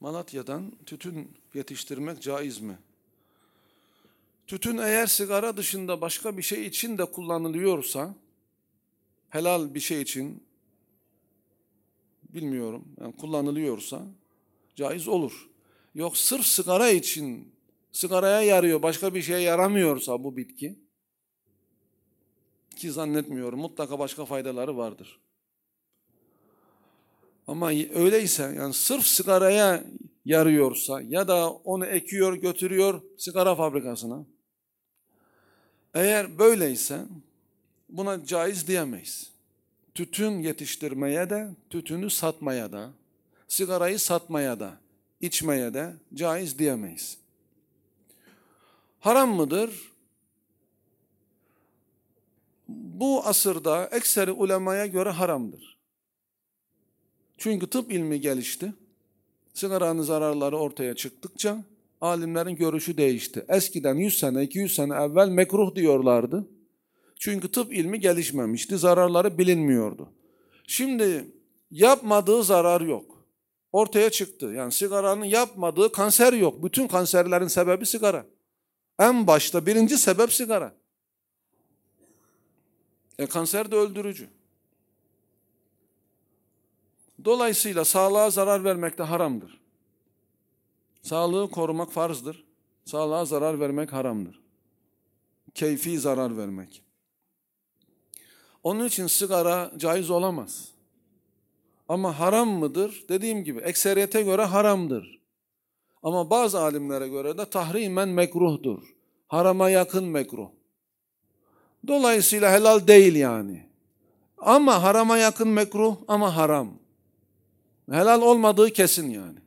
Malatya'dan tütün yetiştirmek caiz mi? Tütün eğer sigara dışında başka bir şey için de kullanılıyorsa, helal bir şey için, bilmiyorum, yani kullanılıyorsa caiz olur. Yok sırf sigara için, sigaraya yarıyor, başka bir şeye yaramıyorsa bu bitki, ki zannetmiyorum, mutlaka başka faydaları vardır. Ama öyleyse, yani sırf sigaraya yarıyorsa ya da onu ekiyor götürüyor sigara fabrikasına, eğer böyleyse buna caiz diyemeyiz. Tütün yetiştirmeye de, tütünü satmaya da, sigarayı satmaya da, içmeye de caiz diyemeyiz. Haram mıdır? Bu asırda ekseri ulemaya göre haramdır. Çünkü tıp ilmi gelişti. Sigaranın zararları ortaya çıktıkça alimlerin görüşü değişti. Eskiden 100 sene, 200 sene evvel mekruh diyorlardı. Çünkü tıp ilmi gelişmemişti, zararları bilinmiyordu. Şimdi yapmadığı zarar yok. Ortaya çıktı. Yani sigaranın yapmadığı kanser yok. Bütün kanserlerin sebebi sigara. En başta birinci sebep sigara. Kanser de öldürücü. Dolayısıyla sağlığa zarar vermek de haramdır. Sağlığı korumak farzdır. Sağlığa zarar vermek haramdır. Keyfi zarar vermek. Onun için sigara caiz olamaz. Ama haram mıdır? Dediğim gibi ekseriyete göre haramdır. Ama bazı alimlere göre de tahrimen mekruhtur. Harama yakın mekruh. Dolayısıyla helal değil yani. Ama harama yakın mekruh ama haram. Helal olmadığı kesin yani.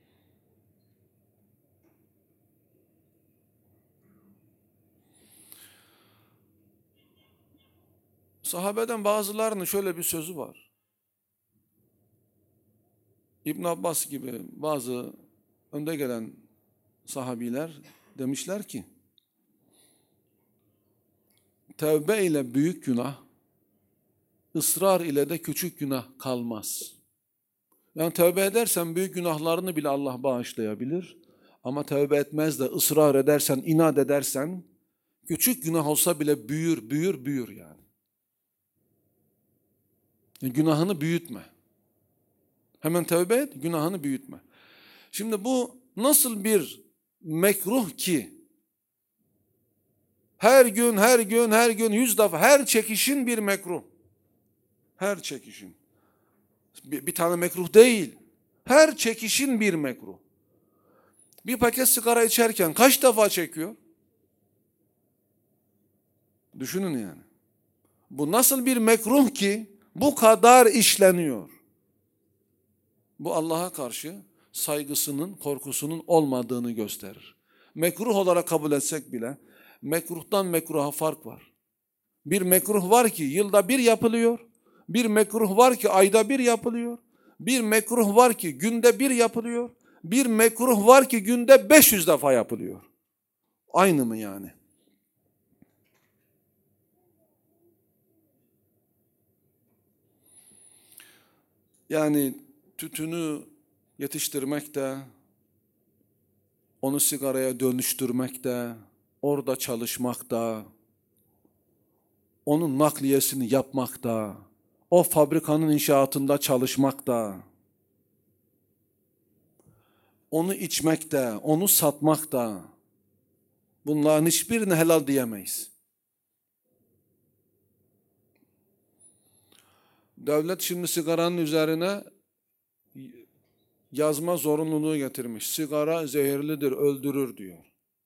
Sahabeden bazılarının şöyle bir sözü var. İbn Abbas gibi bazı önde gelen sahabiler demişler ki, tevbe ile büyük günah, ısrar ile de küçük günah kalmaz. Yani tevbe edersen büyük günahlarını bile Allah bağışlayabilir. Ama tevbe etmez de ısrar edersen, inat edersen, küçük günah olsa bile büyür yani. Günahını büyütme. Hemen tevbe et, günahını büyütme. Şimdi bu nasıl bir mekruh ki? Her gün 100 defa, her çekişin bir mekruh. Her çekişin. Bir tane mekruh değil. Her çekişin bir mekruh. Bir paket sigara içerken kaç defa çekiyor? Düşünün yani. Bu nasıl bir mekruh ki bu kadar işleniyor? Bu Allah'a karşı saygısının, korkusunun olmadığını gösterir. Mekruh olarak kabul etsek bile mekruhtan mekruha fark var. Bir mekruh var ki yılda bir yapılıyor. Bir mekruh var ki ayda bir yapılıyor. Bir mekruh var ki günde bir yapılıyor. Bir mekruh var ki günde 500 defa yapılıyor. Aynı mı yani? Yani tütünü yetiştirmek de, onu sigaraya dönüştürmek de, orada çalışmak da, onun nakliyesini yapmak da, o fabrikanın inşaatında çalışmak da, onu içmek de, onu satmak da, bunların hiçbirine helal diyemeyiz. Devlet şimdi sigaranın üzerine yazma zorunluluğu getirmiş. Sigara zehirlidir, öldürür diyor.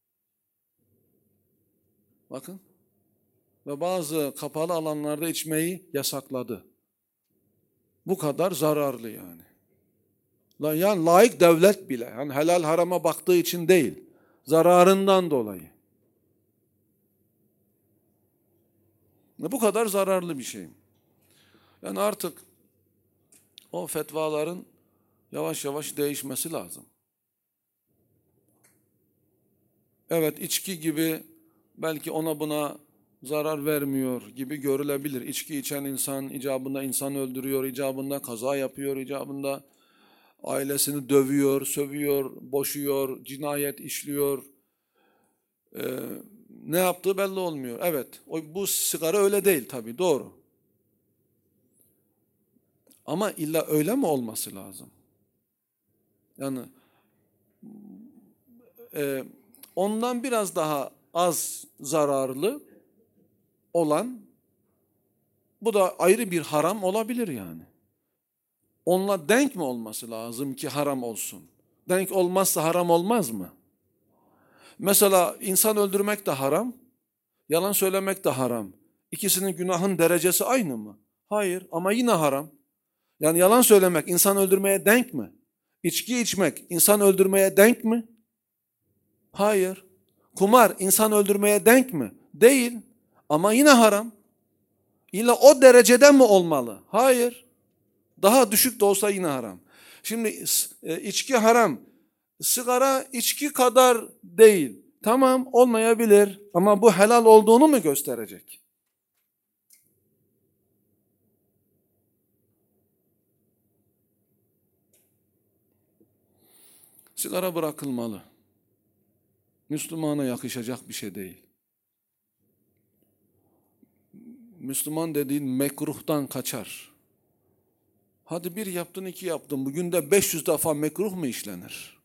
Bakın. Ve bazı kapalı alanlarda içmeyi yasakladı. Bu kadar zararlı yani. Yani laik devlet bile, yani helal harama baktığı için değil, zararından dolayı. Bu kadar zararlı bir şey. Yani artık o fetvaların yavaş yavaş değişmesi lazım. Evet, içki gibi belki ona buna zarar vermiyor gibi görülebilir. İçki içen insan icabında insan öldürüyor, icabında kaza yapıyor, icabında ailesini dövüyor, sövüyor, boşuyor, cinayet işliyor. Ne yaptığı belli olmuyor. Evet, bu sigara öyle değil tabii, doğru. Ama illa öyle mi olması lazım? Yani ondan biraz daha az zararlı olan, bu da ayrı bir haram olabilir yani. Onunla denk mi olması lazım ki haram olsun? Denk olmazsa haram olmaz mı? Mesela insan öldürmek de haram, yalan söylemek de haram. İkisinin günahın derecesi aynı mı? Hayır, ama yine haram. Yani yalan söylemek insan öldürmeye denk mi? İçki içmek insan öldürmeye denk mi? Hayır. Kumar insan öldürmeye denk mi? Değil. Ama yine haram. İlla o derecede mi olmalı? Hayır. Daha düşük de olsa yine haram. Şimdi içki haram. Sigara içki kadar değil. Tamam, olmayabilir ama bu helal olduğunu mu gösterecek? Sigara bırakılmalı. Müslümana yakışacak bir şey değil. Müslüman dediğin mekruhtan kaçar. Hadi bir yaptın, iki yaptın. Bugün de 500 defa mekruh mu işlenir?